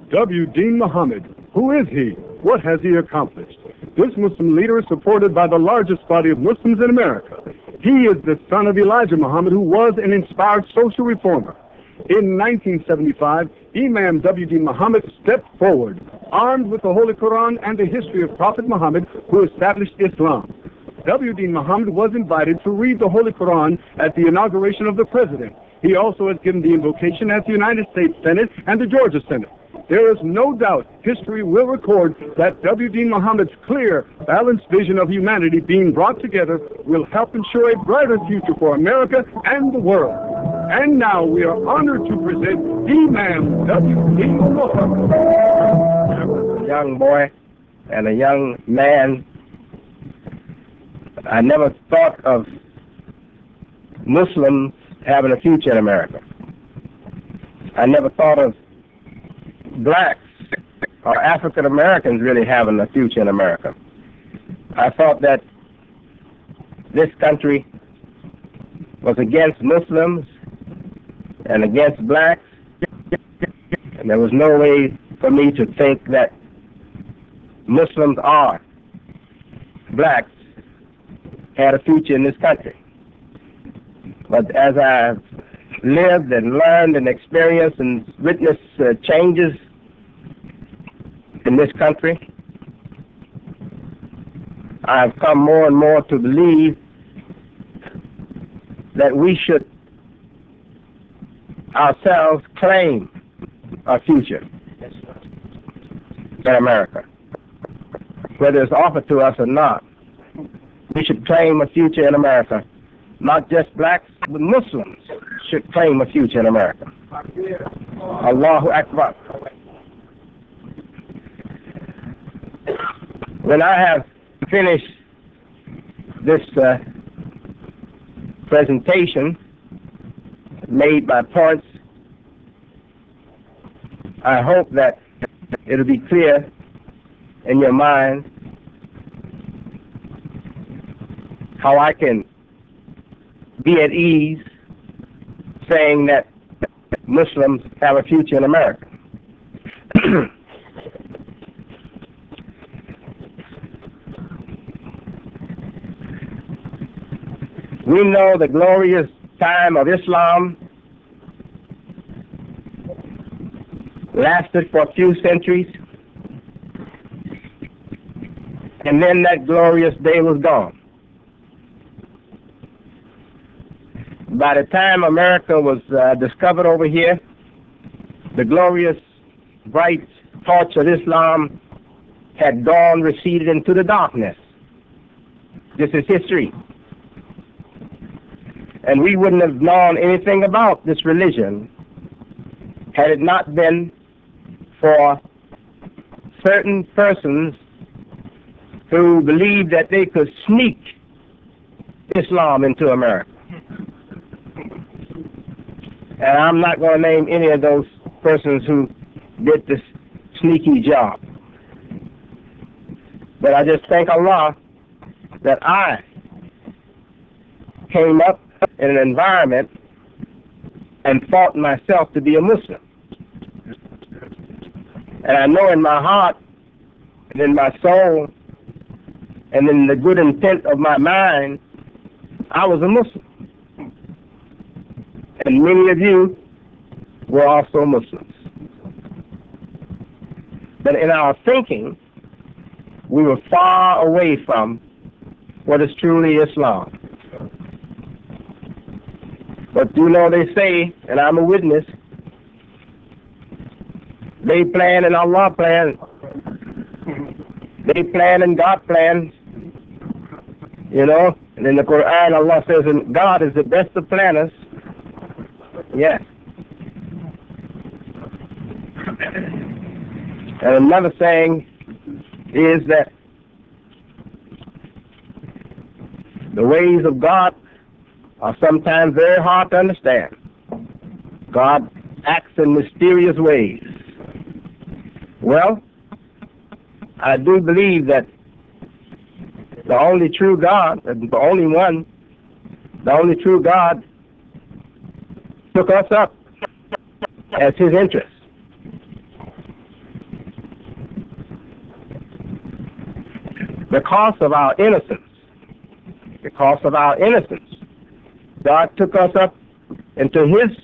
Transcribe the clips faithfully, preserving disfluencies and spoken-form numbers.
W. Deen Muhammad. Who is he? What has he accomplished? This Muslim leader is supported by the largest body of Muslims in America. He is the son of Elijah Muhammad, who was an inspired social reformer. In nineteen seventy-five, Imam W. Deen Muhammad stepped forward, armed with the Holy Quran and the history of Prophet Muhammad, who established Islam. W. Deen Muhammad was invited to read the Holy Quran at the inauguration of the president. He also has given the invocation at the United States Senate and the Georgia Senate. There is no doubt history will record that W. Deen Muhammad's clear, balanced vision of humanity being brought together will help ensure a brighter future for America and the world. And now we are honored to present Imam W. Deen Muhammad. I was a young boy and a young man. I never thought of Muslims having a future in America. I never thought of blacks or African Americans really having a future in America. I thought that this country was against Muslims and against blacks, and there was no way for me to think that Muslims or blacks had a future in this country. But as I've lived and learned and experienced and witnessed uh, changes in this country, I've come more and more to believe that we should ourselves claim a future in America. Whether it's offered to us or not, we should claim a future in America. Not just blacks, but Muslims should claim a future in America. Allahu Akbar. When I have finished this uh, presentation, made my points, I hope that it'll be clear in your mind how I can be at ease saying that Muslims have a future in America. We know the glorious time of Islam lasted for a few centuries, and then that glorious day was gone. By the time America was uh, discovered over here, the glorious, bright torch of Islam had gone, receded into the darkness. This is history. And we wouldn't have known anything about this religion had it not been for certain persons who believed that they could sneak Islam into America. And I'm not going to name any of those persons who did this sneaky job. But I just thank Allah that I came up in an environment and thought myself to be a Muslim. And I know in my heart and in my soul and in the good intent of my mind, I was a Muslim. And many of you were also Muslims. But in our thinking, we were far away from what is truly Islam. But you know, they say, and I'm a witness, they plan and Allah plans. They plan and God plans. You know, and in the Quran, Allah says, and God is the best of planners. Yes. And another saying is that the ways of God are sometimes very hard to understand. God acts in mysterious ways. Well, I do believe that the only true God, the only one, the only true God took us up as his interest. because of our innocence, because of our innocence, God took us up into his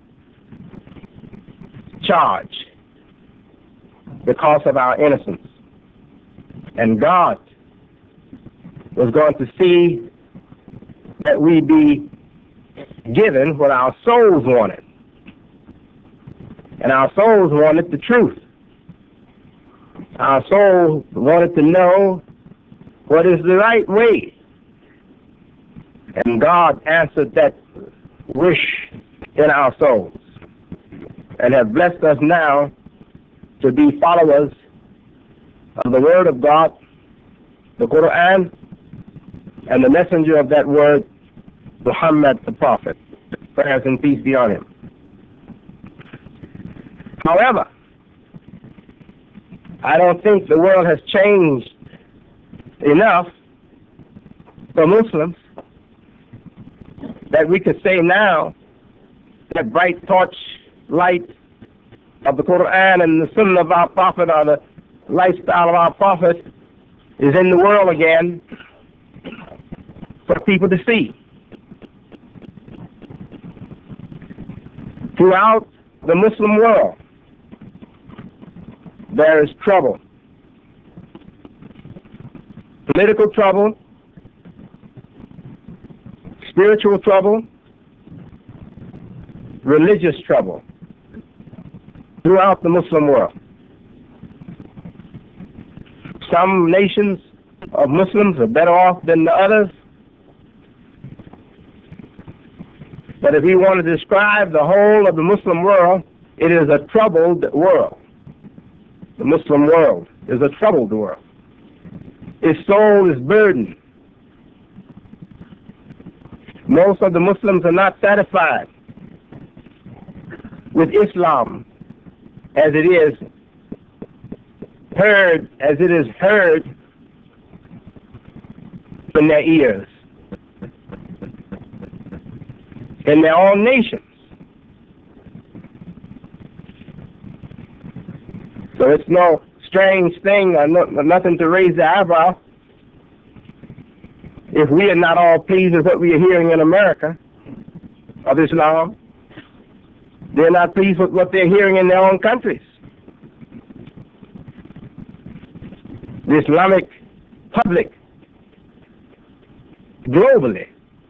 charge because of our innocence. And God was going to see that we be given what our souls wanted. And our souls wanted the truth. Our souls wanted to know what is the right way. And God answered that wish in our souls and have blessed us now to be followers of the Word of God, the Quran, and the messenger of that Word, Muhammad the Prophet. Prayers and peace be on him. However, I don't think the world has changed enough for Muslims that we could say now that bright torch light of the Quran and the Sunnah of our Prophet, or the lifestyle of our Prophet, is in the world again for people to see. Throughout the Muslim world, there is trouble. Political trouble, spiritual trouble, religious trouble throughout the Muslim world. Some nations of Muslims are better off than the others. But if you want to describe the whole of the Muslim world, it is a troubled world. The Muslim world is a troubled world. Its soul is burdened. Most of the Muslims are not satisfied with Islam as it is heard, as it is heard in their ears, in their own nations. So it's no strange thing or no, nothing to raise the eyebrow if we are not all pleased with what we are hearing in America of Islam. They're not pleased with what they're hearing in their own countries. The Islamic public globally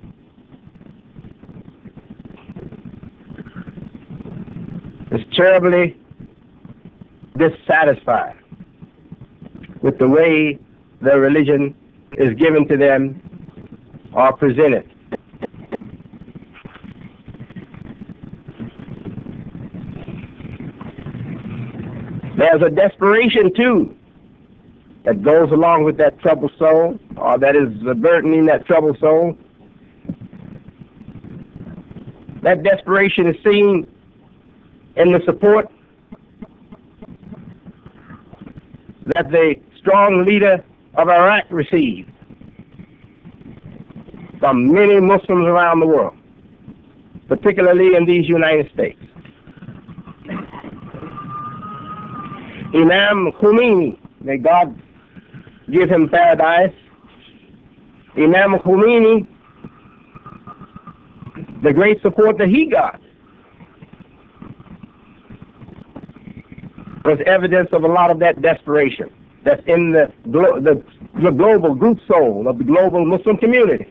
is terribly dissatisfied with the way their religion is given to them or presented. There's a desperation too that goes along with that troubled soul, or that is burdening that troubled soul. That desperation is seen in the support that the strong leader of Iraq received from many Muslims around the world, particularly in these United States. Imam Khomeini, may God give him paradise. Imam Khomeini, the great support that he got was evidence of a lot of that desperation that's in the, glo the, the global group soul of the global Muslim community.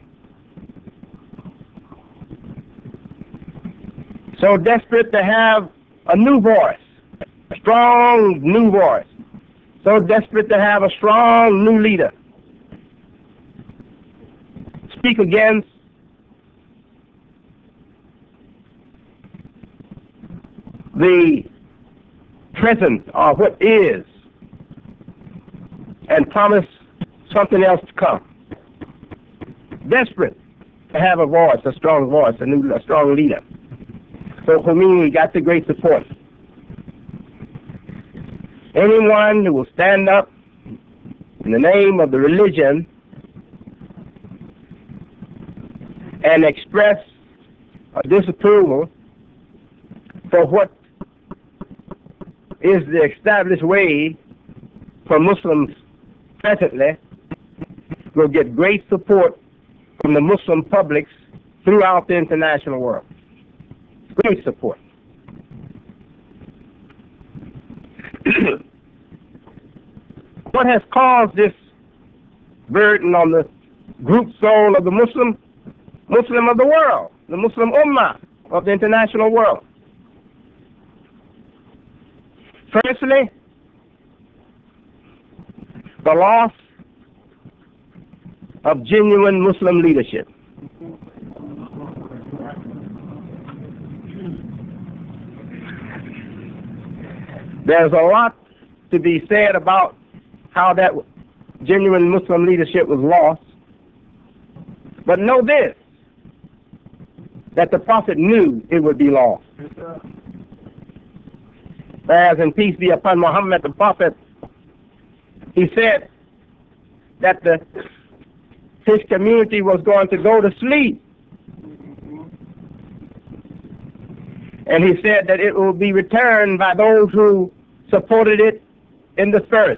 So desperate to have a new voice, a strong new voice. So desperate to have a strong new leader. Speak against the present or what is, and promise something else to come. Desperate to have a voice, a strong voice, a new, a strong leader. So Khomeini got the great support. Anyone who will stand up in the name of the religion and express a disapproval for what is the established way for Muslims presently will get great support from the Muslim publics throughout the international world. Great support. What has caused this burden on the group soul of the Muslim, Muslim of the world, the Muslim Ummah of the international world? Firstly, the loss of genuine Muslim leadership. There's a lot to be said about how that genuine Muslim leadership was lost. But know this, that the Prophet knew it would be lost. As in peace be upon Muhammad, the Prophet, he said that the, his community was going to go to sleep. And he said that it will be returned by those who supported it in the first.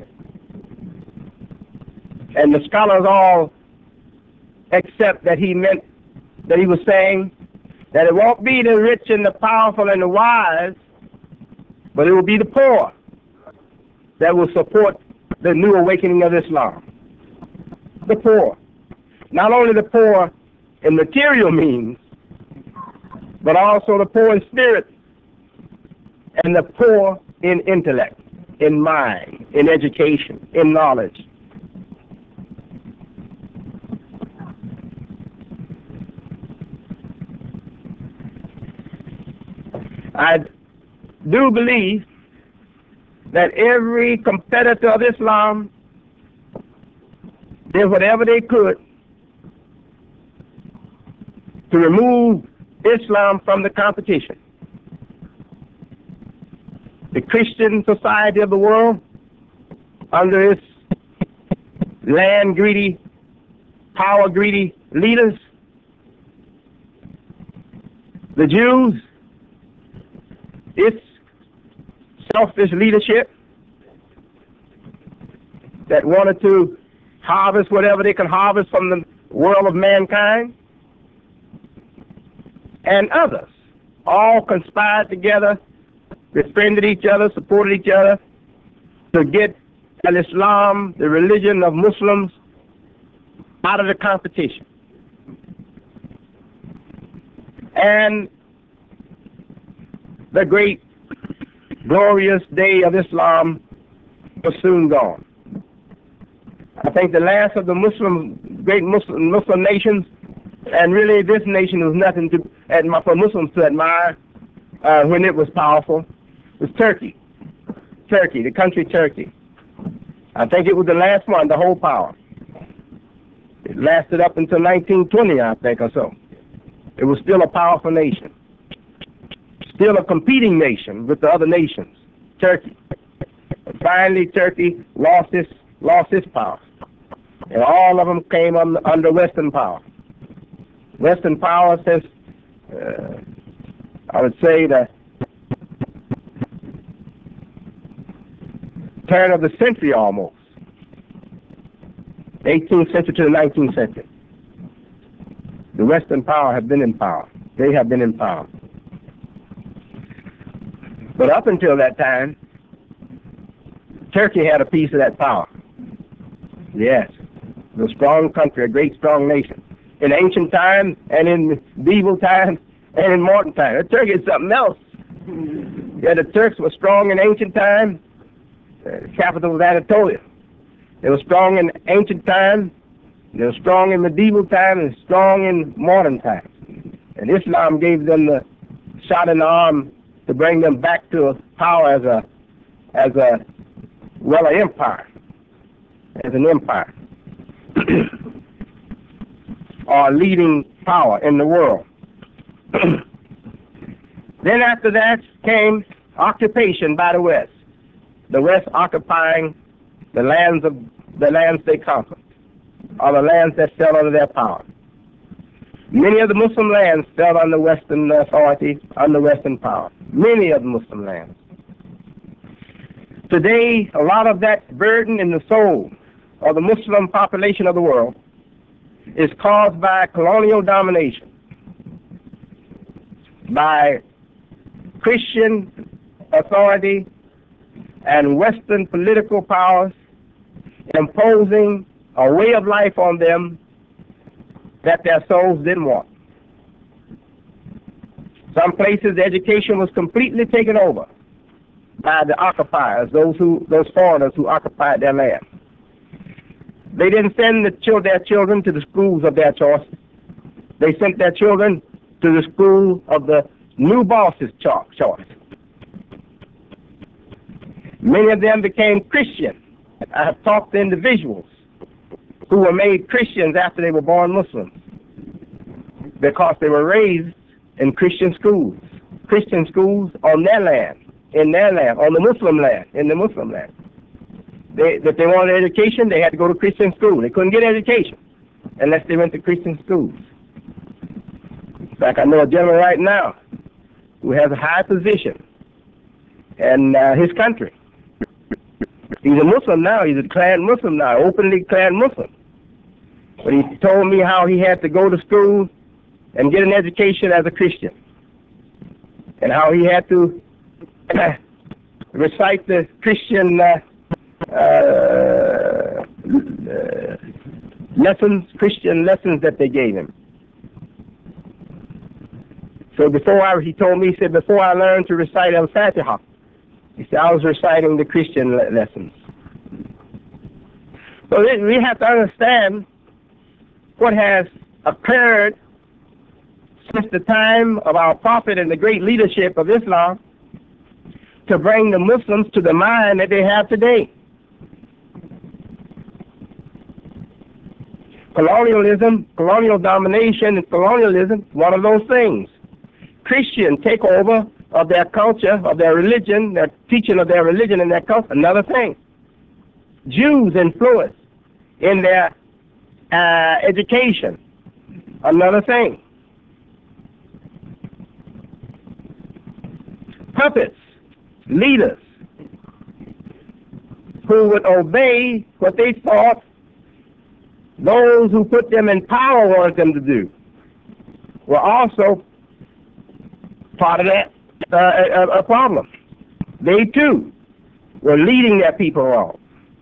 And the scholars all accept that he meant, that he was saying that it won't be the rich and the powerful and the wise, but it will be the poor that will support the new awakening of Islam. The poor. Not only the poor in material means, but also the poor in spirit and the poor in intellect, in mind, in education, in knowledge. I do believe that every competitor of Islam did whatever they could to remove Islam from the competition. The Christian society of the world, under its land-greedy, power-greedy leaders, the Jews, its selfish leadership that wanted to harvest whatever they can harvest from the world of mankind, and others, all conspired together, befriended each other, supported each other to get Al-Islam, the religion of Muslims, out of the competition. And the great, glorious day of Islam was soon gone. I think the last of the Muslim, great Muslim, Muslim nations, and really this nation was nothing to, for Muslims to admire uh, when it was powerful, was Turkey. Turkey, the country Turkey. I think it was the last one to hold power. It lasted up until nineteen twenty, I think, or so. It was still a powerful nation. Still a competing nation with the other nations, Turkey. But finally, Turkey lost its, lost its power. And all of them came on, under Western power. Western power since, uh, I would say, the turn of the century almost. eighteenth century to the nineteenth century. The Western power have been in power. They have been in power. But up until that time, Turkey had a piece of that power. Yes, a strong country, a great strong nation. In ancient times and in medieval times and in modern times. Turkey is something else. Yeah, the Turks were strong in ancient times. The capital was Anatolia. They were strong in ancient times. They were strong in medieval times and strong in modern times. And Islam gave them the shot in the arm to bring them back to power as a, as a, well, an empire, as an empire, or a leading power in the world. Then after that came occupation by the West, the West occupying the lands of the lands they conquered, or the lands that fell under their power. Many of the Muslim lands fell under Western authority, under Western power. Many of the Muslim lands. Today, a lot of that burden in the soul of the Muslim population of the world is caused by colonial domination, by Christian authority and Western political powers imposing a way of life on them that their souls didn't want. Some places education was completely taken over by the occupiers, those who, those foreigners who occupied their land. They didn't send the chil- their children to the schools of their choice. They sent their children to the school of the new boss's cho- choice. Many of them became Christian. I have talked to individuals who were made Christians after they were born Muslims because they were raised in Christian schools, Christian schools on their land, in their land, on the Muslim land, in the Muslim land. They, if they wanted education, they had to go to Christian school. They couldn't get education unless they went to Christian schools. In fact, I know a gentleman right now who has a high position in uh, his country. He's a Muslim now. He's a declared Muslim now, openly declared Muslim. But he told me how he had to go to school and get an education as a Christian, and how he had to recite the Christian uh, uh, lessons, Christian lessons that they gave him. So before I, he told me, he said, before I learned to recite Al-Fatiha, he said, I was reciting the Christian le- lessons. So we have to understand what has occurred since the time of our Prophet and the great leadership of Islam to bring the Muslims to the mind that they have today. Colonialism, colonial domination and colonialism, one of those things. Christian takeover of their culture, of their religion, their teaching of their religion and their culture, another thing. Jews influence in their uh, education, another thing. Puppets, leaders who would obey what they thought those who put them in power wanted them to do were also part of that uh, a, a problem. They too were leading their people wrong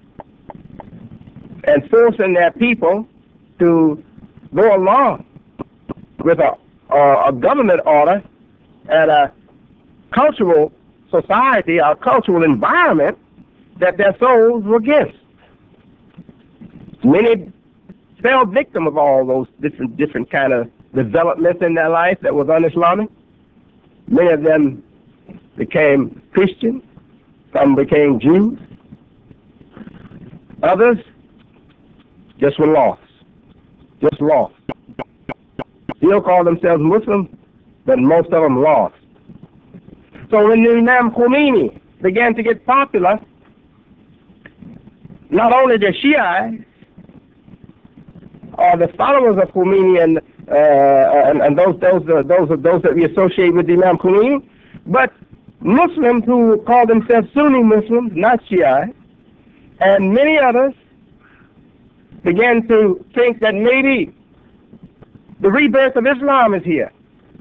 and forcing their people to go along with a, a, a government order and a cultural society, a cultural environment that their souls were against. Many fell victim of all those different different kind of developments in their life that was un-Islamic. Many of them became Christian, some became Jews, others just were lost, just lost. Still call themselves Muslims, but most of them lost. So when Imam Khomeini began to get popular, not only the Shiites or the followers of Khomeini and uh, and, and those those uh, those uh, those that we associate with Imam Khomeini, but Muslims who call themselves Sunni Muslims, not Shiites, and many others began to think that maybe the rebirth of Islam is here.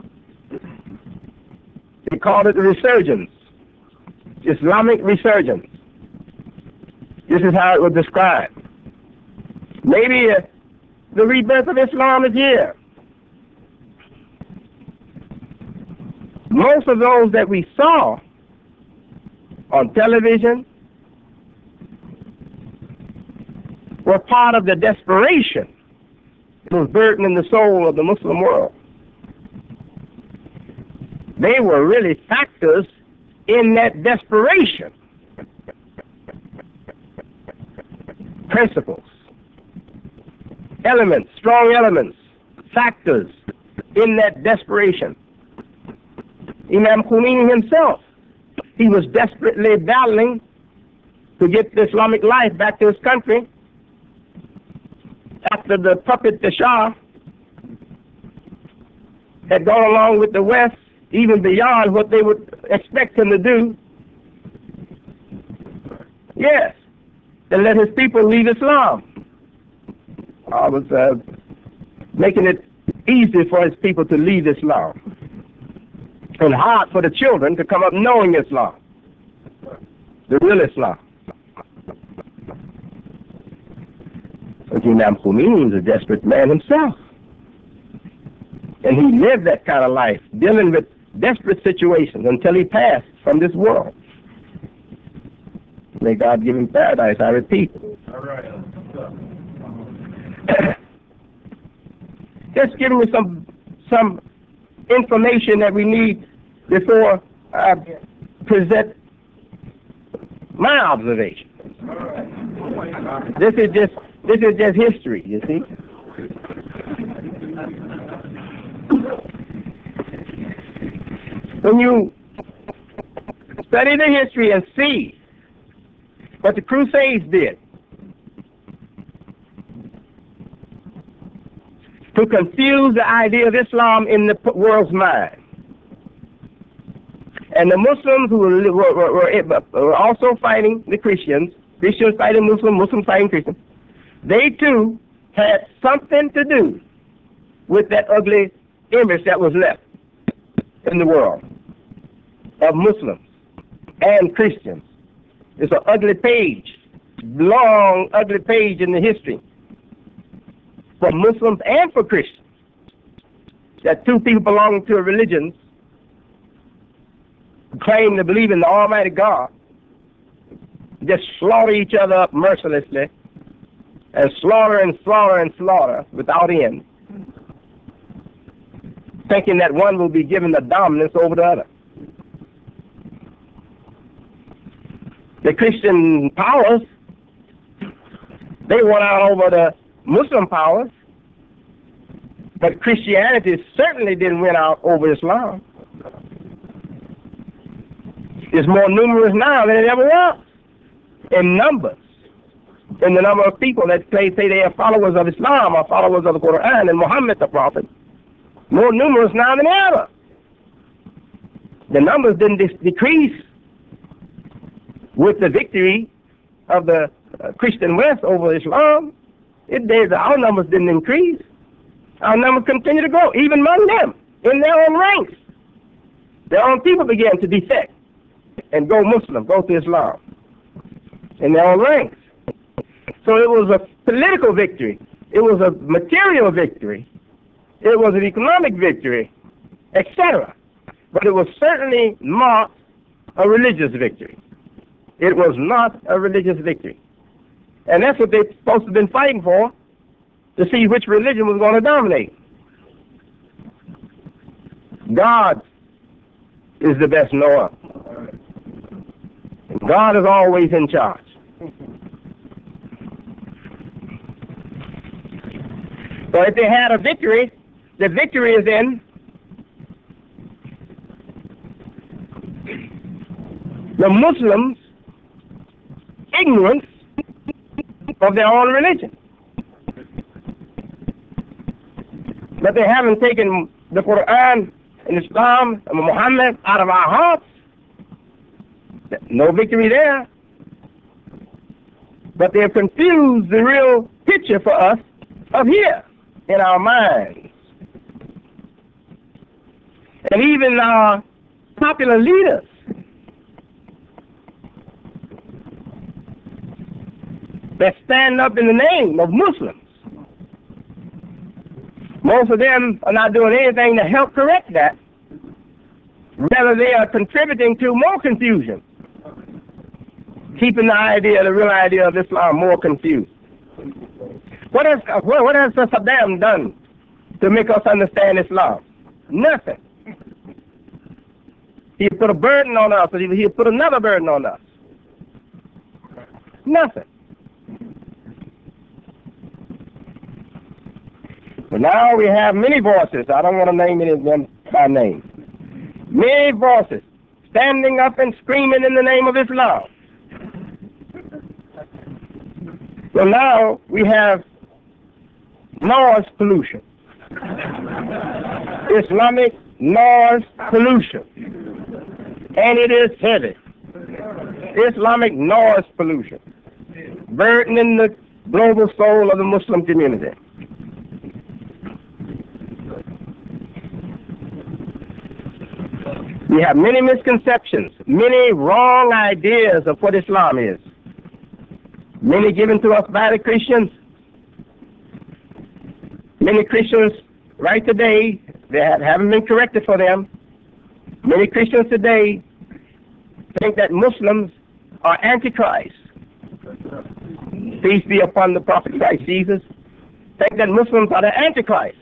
They called it the resurgence, Islamic resurgence. This is how it was described. Maybe uh, the rebirth of Islam is here. Most of those that we saw on television were part of the desperation that was burdening the soul of the Muslim world. They were really factors in that desperation. Principles, elements, strong elements, factors in that desperation. Imam Khomeini himself, he was desperately battling to get the Islamic life back to his country after the puppet, the Shah, had gone along with the West even beyond what they would expect him to do. Yes, and let his people leave Islam. uh, was uh, making it easy for his people to leave Islam, and hard for the children to come up knowing Islam, the real Islam. Imam Khomeini was a desperate man himself, and he lived that kind of life, dealing with desperate situations until he passed from this world. May God give him paradise, I repeat. All right. Just giving you some some information that we need before I present my observation. This is just this is just history, you see. When you study the history and see what the Crusades did to confuse the idea of Islam in the world's mind, and the Muslims who were, were, were, were also fighting the Christians, Christians fighting Muslims, Muslims fighting Christians, they too had something to do with that ugly image that was left in the world of Muslims and Christians. It's an ugly page, long, ugly page in the history for Muslims and for Christians, that two people belonging to a religion claim to believe in the Almighty God just slaughter each other up mercilessly, and slaughter and slaughter and slaughter without end, thinking that one will be given the dominance over the other. The Christian powers, they won out over the Muslim powers, but Christianity certainly didn't win out over Islam. It's more numerous now than it ever was in numbers, in the number of people that say, say they are followers of Islam or followers of the Quran and Muhammad the Prophet. More numerous now than ever. The numbers didn't de- decrease with the victory of the uh, Christian West over Islam. It did. Our numbers didn't increase. Our numbers continue to grow, even among them, in their own ranks. Their own people began to defect and go Muslim, go to Islam, in their own ranks. So it was a political victory. It was a material victory. It was an economic victory, et cetera. But it was certainly not a religious victory. It was not a religious victory. And that's what they're supposed to have been fighting for, to see which religion was going to dominate. God is the best knower. And God is always in charge. So if they had a victory, the victory is in the Muslims' ignorance of their own religion. But they haven't taken the Quran and Islam and Muhammad out of our hearts. No victory there. But they have confused the real picture for us of here in our minds. And even our popular leaders that stand up in the name of Muslims, most of them are not doing anything to help correct that. Rather, they are contributing to more confusion, keeping the idea, the real idea of Islam more confused. What has, what has Saddam done to make us understand Islam? Nothing. He put a burden on us, and he put another burden on us. Nothing. But now we have many voices. I don't want to name any of them by name. Many voices standing up and screaming in the name of Islam. So now we have noise pollution. Islamic noise pollution. And it is heavy. Islamic noise pollution. Burdening the global soul of the Muslim community. We have many misconceptions, many wrong ideas of what Islam is. Many given to us by the Christians. Many Christians right today that haven't been corrected for them. Many Christians today think that Muslims are Antichrist. Peace be upon the Prophet Christ Jesus. Think that Muslims are the Antichrist.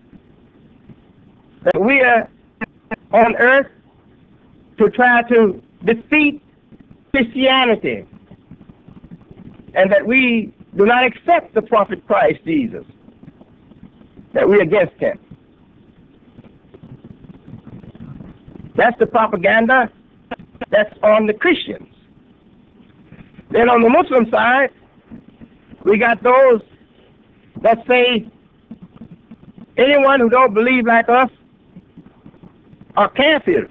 That we are on earth to try to defeat Christianity, and that we do not accept the Prophet Christ Jesus, that we're against him. That's the propaganda that's on the Christians. Then on the Muslim side, we got those that say anyone who don't believe like us are kafirs.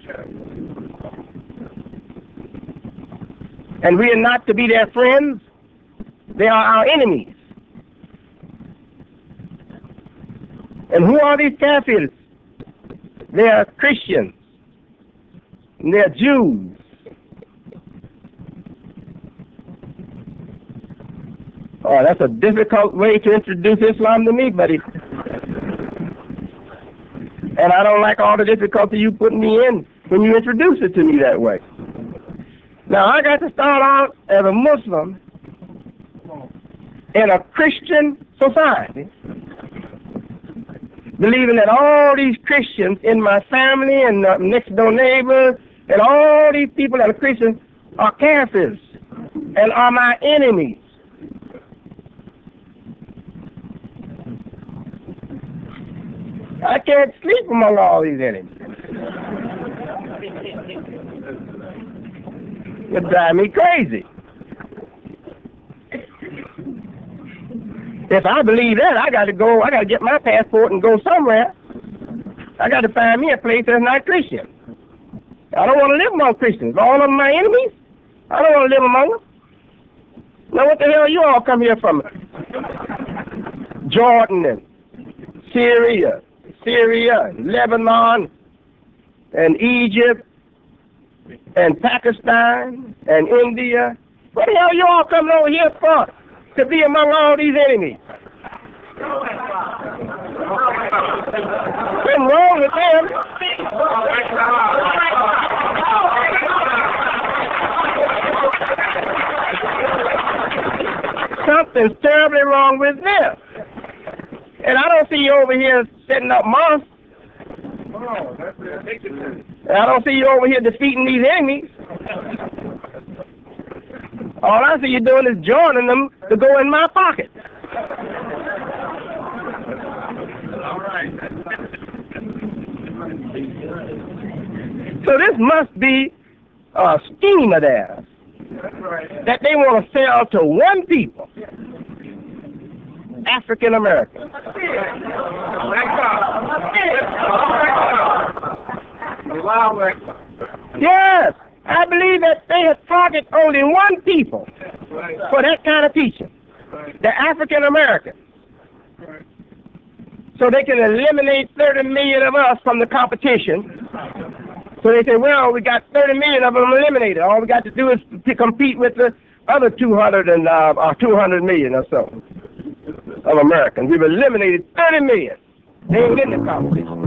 And we are not to be their friends. They are our enemies. And who are these kafirs? They are Christians. And they are Jews. Oh, that's a difficult way to introduce Islam to me, buddy. And I don't like all the difficulty you put me in when you introduce it to me that way. Now, I got to start out as a Muslim in a Christian society, believing that all these Christians in my family and uh, next door neighbors and all these people that are Christians are kafirs and are my enemies. I can't sleep among all these enemies. It drives me crazy. If I believe that, I got to go, I got to get my passport and go somewhere. I got to find me a place that's not Christian. I don't want to live among Christians. All of them my enemies. I don't want to live among them. Now what the hell you all come here from? Jordan and Syria, Syria, and Lebanon, and Egypt, and Pakistan, and India. What the hell you all coming over here for? To be among all these enemies. What's wrong with them? Something's terribly wrong with them. And I don't see you over here setting up mosques. And I don't see you over here defeating these enemies. All I see you doing is joining them to go in my pocket. All right. So this must be a scheme of theirs that they want to sell to one people, African American. Yes. I believe that they have targeted only one people for that kind of teaching, the African Americans. So they can eliminate thirty million of us from the competition. So they say, well, we got thirty million of them eliminated. All we got to do is to compete with the other two hundred and uh, or two hundred million or so of Americans. We've eliminated thirty million. They ain't in the competition.